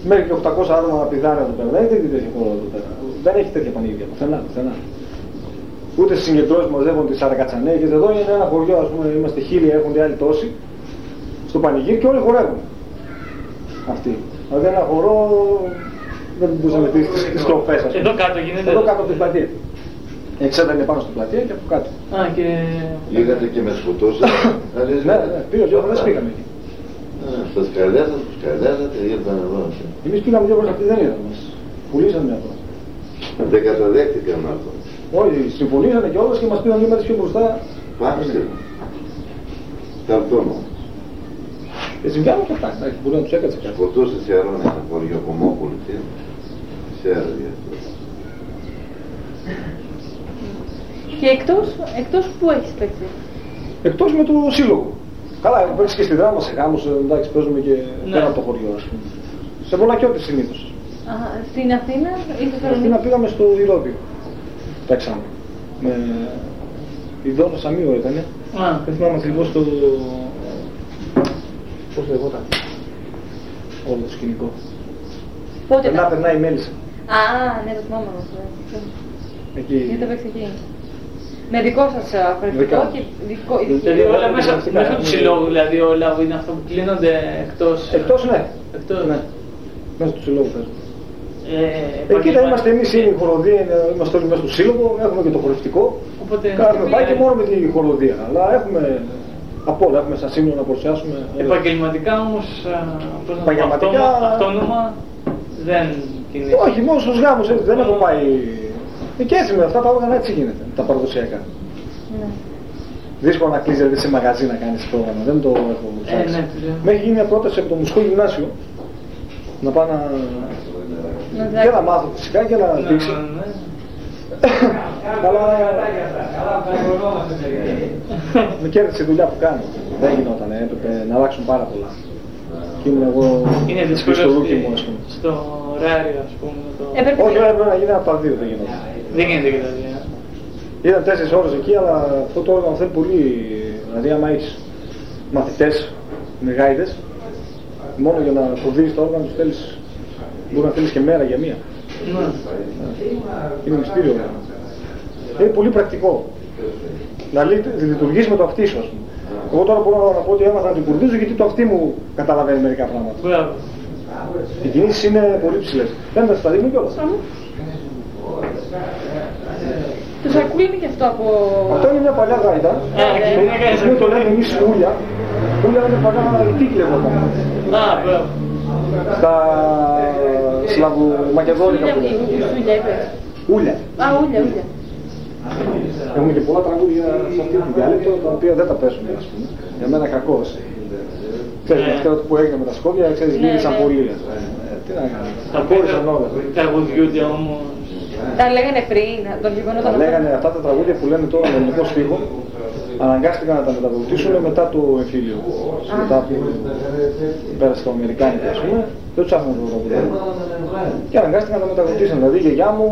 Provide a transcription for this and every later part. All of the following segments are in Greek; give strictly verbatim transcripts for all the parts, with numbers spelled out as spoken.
Μέχρι και οκτακόσια άτομα πηδάνε εδώ πέρα. Δεν έχει τέτοια χώρα εδώ πέρα. Δεν έχει τέτοια πανηγύρια. Πουθενά, πουθενά. Ούτε στις συγκεντρώσεις μαζεύονται τις Σαρακατσανέκες. Εδώ είναι ένα χωριό, ας πούμε, είμαστε χίλια, έρχονται άλλοι τόσοι. Στο πανηγύρι και όλοι χορεύουν. Αυτοί. Δηλαδή ένα χορό δεν μπορούσε να μετρήσει τις στροφές. Εδώ κάτω γίνεται. Εδώ κάτω από την πλατεία. Εξέδα είναι πάνω στην πλατεία και από κάτω. Α, και... Λίγατε και με σκοτώσατε. Ναι, ναι, πήγα δύο φορές πήγαμε εκεί. Στα σκαλιάζατε, τους σκαλιάζατε, ήρθαν εδώ. Εμείς πήγαμε δύο φορές, αυτοί δεν ήρθαν μας. Πουλήσαν μια φορά. Δεν καταδέχτηκαν αυτό. Όχι, συμφωνήσανε κιόλας και μας πήγαν δύο μέρες πιο μπροστά. Πάψτε. Ταρτώνω. Και συμβιάνουν και αυτά, μπορεί να τους έκατσε κάτι. Σκοτώσε σε αρώνες ένα χωριό Κομμόπολη. Σε άραγε αυτό. Και εκτός, εκτός που έχεις παίξει? Εκτός με το σύλλογο. Καλά, έχω παίξει και στη Δράμα σε γάμους, εντάξει, παίζουμε και ναι. πέρα από το χωριό, ας πούμε. Σε Βολακιώτες συνήθως. Α, στην Αθήνα ή στο Στην Αθήνα πήγαμε στο Ηρώδιο. Παίξαμε. Με... Η Δόνα Σαμίου ήτανε. Δεν θυμάμαι ακριβώς το... Πώς λεγόταν. Όλο το σκηνικό. Πότε περνά, περνάει η Μέλισσα. Α, ναι, το θυμάμαι όμως. Εκεί. Γιατί το παίξει εκεί. Με δικό σας αφαιρετικό και δικό... Δηλαδή όλα μέσα, μέσα του συλλόγου, δηλαδή όλα είναι αυτό που κλείνονται εκτός... Εκτός, ναι. Εκτός. Ναι. Μέσα του συλλόγου παίζουμε. Ε, Εκεί θα είμαστε εμείς η χοροδία, είμαστε όλοι μέσα στο σύλλογο, έχουμε και το χορευτικό. Οπότε... Κάνουμε πάει και μόνο με τη χοροδία, αλλά έχουμε από όλα, έχουμε σαν σύνολο να παρουσιάσουμε. Επαγγελματικά όμως, επαγγελματικά... αυτόνομα δεν κινείται. Όχι, μόνο στους γάμους έτσι, δεν έχω πάει... Και έτσι με αυτά τα όργανα έτσι γίνεται, τα παραδοσιακά. Ναι. Δύσκολο να κλείσει δηλαδή, σε μαγαζί να κάνεις πρόγραμμα, δεν το έχω ψάξει. Ε, ναι, με έχει γίνει μια πρόταση από το μουσικό γυμνάσιο να πάω να... Ναι, και να μάθω φυσικά και να δείξω. Αλλά... με κέρδισε η δουλειά που κάνω. Δεν γινόταν, έπρεπε να αλλάξουν πάρα πολλά. Και ήμουν εγώ στο λούκι μου, ας πούμε. Στο ωράριο, ας πούμε. Το... Όχι, έπρεπε να γίνει από τα δύο, δεν γινόταν. Δεν γίνεται και τα δύο. Ήταν τέσσερις ώρες εκεί, αλλά αυτό το όργανο θέλει πολύ. Δηλαδή, άμα έχεις μαθητές με γάιδες, μόνο για να φοβίζεις το όργανο τους θέλεις. Μπορεί να θέλεις και μέρα για μία. Ναι. Είναι μυστήριο. Είναι πολύ πρακτικό. Να λειτουργείς με το αυτί σου, ας πούμε. Εγώ τώρα μπορώ να πω ότι έμαθα να την κουρδίζω γιατί το αυτί μου καταλαβαίνει μερικά πράγματα. Μπράβο. Οι κινήσεις είναι πολύ ψηλές. Δεν θα σας τα δείχνω κιόλας. Το σακούλι είναι και αυτό από... Αυτό είναι μια παλιά γάιτα. Αυτό το λέμε εμείς ούλια. Ούλια είναι παλιά ητίκλη εδώ πάνω. Α, μπράβο. Στα Σλαβομακεδόνικα που λέμε. Ούλια είπες. Ούλια. Α, ούλια, ούλια. Έχουμε και πολλά τραγούδια σε αυτή τη διάλεκτο, τα οποία δεν τα παίζουμε, ας πούμε. Για μένα κακός. Ξέρεις, αυτό που έγινε με τα σχόλια, ξέρεις, μίλησαν πολύ. Τι να κάνεις, τα κόρισαν όλα. Τραγουδιούνται όμως. Τα λέγανε πριν, τον γεγονό τα λέγανε αυτά τα τραγούδια που λένε τώρα με ελληνικό στίχο, αναγκάστηκαν να τα μεταδοτήσουν μετά το εμφύλιο. Μετά που πέρασε το Αμερικάνικο, ας πούμε, δεν τους άφηναν το τραγούδια. Και αναγκάστηκαν να τα μεταδοτήσουν. Δηλαδή η γιαγιά μου,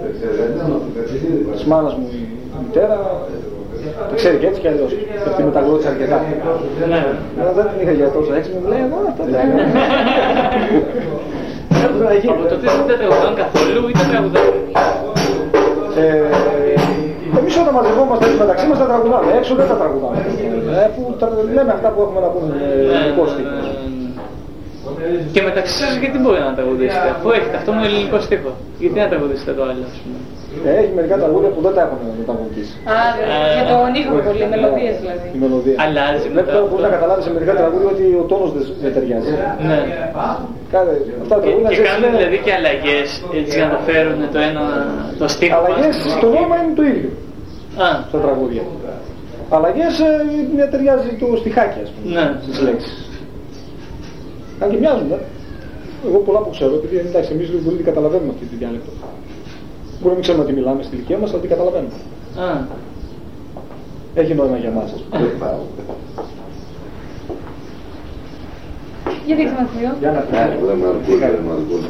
της μάνας μου η μητέρα, το ξέρει και έτσι κι αλλιώς. Και αυτή μεταγλώτησε αρκετά. Ναι. Δεν την είχα για τόσο έξι, μου λέει εγώ αυτά τα έκανα. Από τότε δεν τραγουδάνε καθόλου ή δεν τραγουδάνε? Εμείς όταν μαζευόμαστε μεταξύ μας τα τραγουδάμε, έξω δεν τα τραγουδάμε. Λέμε αυτά που έχουμε να πούμε με ελληνικό στίχο. Και μεταξύ σας γιατί μπορεί να τραγουδήσετε, αφού έχετε αυτό με ελληνικό στίχο? Γιατί να τραγουδήσετε το άλλο, ας πούμε? Έχει μερικά τραγούδια που δεν τα έχουν μεταγωγήσει. Α, για τον ήχο πολύ, μελωδίες δηλαδή. Η μελωδία. Αλλάζει μετά. Βέβαια μπορεί να καταλάβει σε μερικά τραγούδια ότι ο τόνος δεν ταιριάζει. Ναι. Και κάνουν δηλαδή και αλλαγές έτσι για να το φέρουν το ένα το στίχο. Αλλαγές στο νόημα είναι το ίδιο. Στα τραγούδια. Αλλαγές μια ταιριάζει το στιχάκι, ας πούμε, στις λέξεις. Αν και μοιάζουν, εγώ πολλά που ξέρω, επειδή εντάξει, εμείς λίγο πολύ καταλαβαίνουμε αυτή τη διάλεκτο. Μπορεί να μην ξέρουμε τι μιλάμε στη ηλικία μας, αλλά τι καταλαβαίνουμε. Α. Έχει νόημα για εμάς, ας πούμε. Για δείξτε μας λίγο. Για να πει.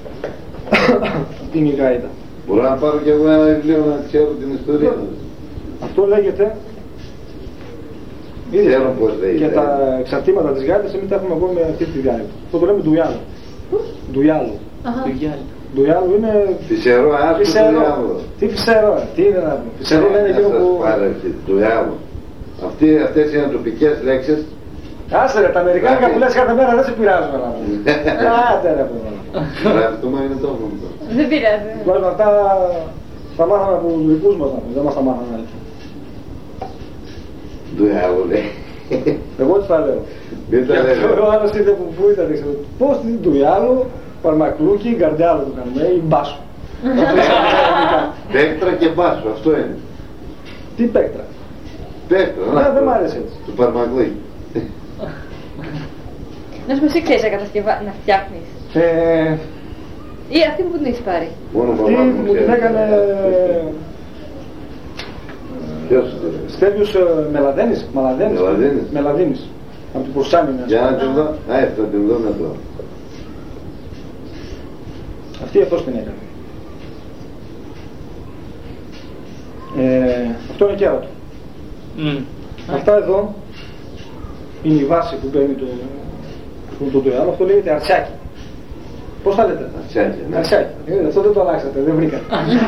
Τι είναι η γάιτα. Μπορώ να πάρω κι εγώ ένα βιβλίο να ξέρω την ιστορία. Αυτό λέγεται. Ξέρω πώς λέγεται. Και τα εξαρτήματα της γάιτας εμείς τα έχουμε εγώ με αυτή τη διάλεκτο. Αυτό το λέμε ντουιάνο. Ντουιάλου. Του Γιάννη. Ντουιάλου είναι... Φυσερό, άσπρο Ντουιάλου. Τι φυσερό, τι είναι να πει. Φυσερό λένε εκείνο που... Ντουιάλου. Αυτές είναι τοπικές λέξεις. Άσε ρε, τα αμερικάνικα που λες κάθε μέρα δεν σε πειράζουν να πούμε. Άτε ρε πούμε. Αυτό μα είναι το όνομα. Δεν πειράζει. Βάζουμε αυτά, τα μάθαμε από τους δικούς μας να πούμε, δεν μας τα μάθαμε άλλοι. Ντουιάλου λέει. Εγώ τι θα λέω. Δεν τα λέω. Ο άλλος ήρθε που πού ήταν, ξέρω. Πώς τι Ντουιάλου, Παρμακλούκι, Γκαρδιάλο του κάνουμε, ή Μπάσου. Πέκτρα και μπάσου, αυτό είναι. Τι πέκτρα. Πέκτρα, Ναι, δεν μ' άρεσε έτσι. του Παρμακλούκι. Να σου πω, εσύ ξέρεις να κατασκευά... να φτιάχνεις. Ε, Ή αυτή που την έχεις πάρει. Μόνο Αυτή μαμά μου την έκανε Ποιος? Στέλιος Μελαδένης, Μελαδένης, Μελαδένης. Μελαδίνης, από την Πουρσάμι. Για να την δω. Α, αυτό την δω να δω. Αυτή αυτός την έκανε. Ε, αυτό είναι κέρατο. Mm. Αυτά εδώ είναι η βάση που παίρνει το, το, το, το άλλο. Αυτό λέγεται αρσιάκι. Πώς θα λέτε? Αρσιάκι. Ναι. Αρσιάκι. Ε, αυτό δεν το αλλάξατε, δεν βρήκατε.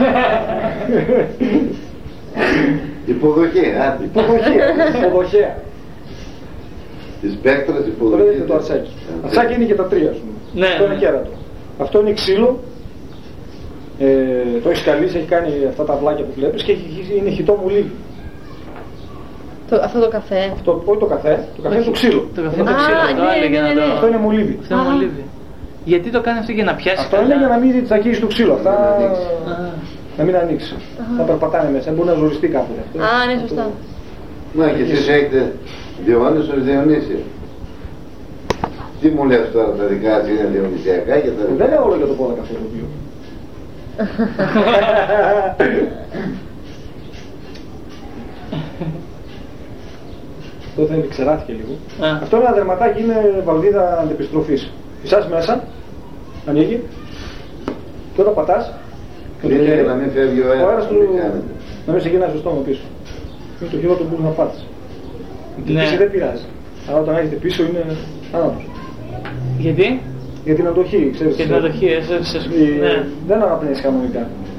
Υποδοχή, άντε. Υποδοχεία. Υποδοχεία. Της Πέκτρας Το υποδοχή. λέγεται το αρσάκι. Αρσάκι είναι και τα τρία, ας πούμε. Ναι, Αυτό είναι ναι. κέρατο. Αυτό είναι ξύλο. Ε, το έχει καλύψει, έχει κάνει αυτά τα βλάκια που βλέπεις και έχει, είναι χυτό μουλίδι. Το, αυτό το καφέ. Αυτό, όχι το καφέ, το καφέ είναι το ξύλο. Το καφέ είναι το Α, ξύλο, το ναι, έλεγε ναι, να ναι. το... Αυτό είναι μολύβι. Αυτό είναι Α. μολύβι. Γιατί το κάνει αυτό για να πιάσει Αυτό καλά? είναι για να μην τσακίσει το ξύλο. Αυτά Α. να μην ανοίξει. Θα περπατάνε μέσα, μπορεί να ζοριστεί κάποτε. Αυτό. Α, ναι, σωστά. Μα και εσείς έχετε Διονύσιος Διονύσιο. Τι μου λες τώρα, τα δικά σας είναι διονυσιακά και τα δικά. Δεν είναι όλο για το κόλλα καφέ το οποίο. Αυτό δεν ξεράθηκε λίγο. Α. Αυτό είναι ένα δερματάκι, είναι βαλβίδα αντεπιστροφής. Φυσάς μέσα, ανοίγει και όταν πατάς με το Είναι χέρι, να μην φεύγει ο ο αέρας αέρας του που μην κάνετε. να μην σε γυρνάει στο στόμα πίσω. Είναι το χειρότερο που μπορεί να πάτεις. Η Ναι. πίση δεν πειράζει. Αλλά όταν έχετε πίσω είναι άνατος. Γιατί? Για την αντοχή, ξέρεις. Για την αντοχή, εσείς... η- Ναι. Δεν αναπνέεις κανονικά.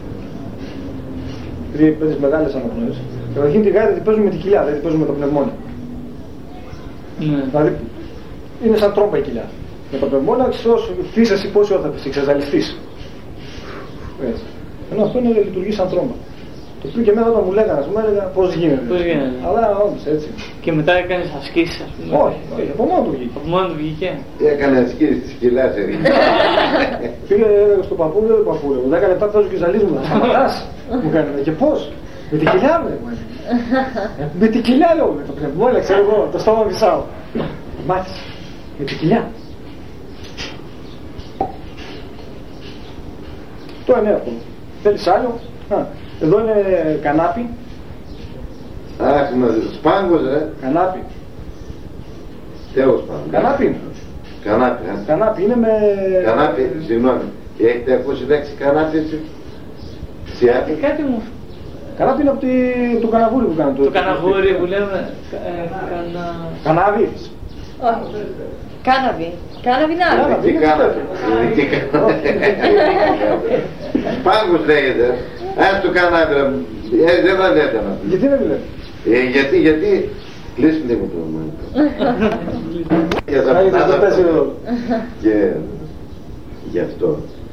Επειδή παίζεις μεγάλες αναπνοές. Καταρχήν τη γάιδα την παίζουμε με τη κοιλιά, δεν την παίζουμε με το πνευμόνι. Ναι. Δηλαδή είναι σαν τρόμπα η κοιλιά. Με το πνευμόνι όσο χτίσεις εσύ πόση ώρα θα πεις, εξαζαλιστείς. Έτσι. Ενώ αυτό είναι, λειτουργεί σαν τρόμπα. Το οποίο και εμένα όταν μου λέγανε, ας πούμε, έλεγα πώς γίνεται. Πώς γίνεται. Αλλά όντως έτσι. Και μετά έκανες ασκήσεις, ας πούμε. Όχι, όχι, από μόνο του βγήκε. Από μόνο του βγήκε. Έκανε ασκήσεις της κοιλάς, έγινε. Πήγε στον παππούλιο, τον παππούλιο. μου δέκα λεπτά παίζω και ζαλίζουν. Θα σταματάς. Μου κάνει. Και πώς? Με την κοιλιά μου. μου έκανε. Με την κοιλιά λέω. Με το πνευμόνι, ξέρω εγώ. Το στόμα μισάω. Μάθεις. Με την κοιλιά. Το είναι εύκολο. Θέλεις άλλο? Α, εδώ είναι κανάπι. Αχ, να δεις, σπάγκος ρε. Κανάπι. Τέλος πάντων. Κανάπι είναι. Κανάπι, α. Κανάπι είναι με... Κανάπι, συγγνώμη. Έχετε ακούσει λέξη κανάπι έτσι? Σιάτι. Κάτι μου... Κανάπι είναι από τη... το καναβούρι που κάνουν. Το καναβούρι που λέμε... ε, Κανα... Κανάβι. Όχι. Κάναβι. Κάναβι είναι άλλο. Κάναβι. Τι κάνατε. Τι κάνατε. Σπάγκος λέγεται. Ας το κανάπι ρε. Ε, δεν θα λέτε να πει. Γιατί δεν μιλάει? Ε, γιατί, γιατί. Κλείσει λίγο το όνομα. Για τα Θα είδες, δεν παίζει πτάτα. ρόλο. Και γι' αυτό.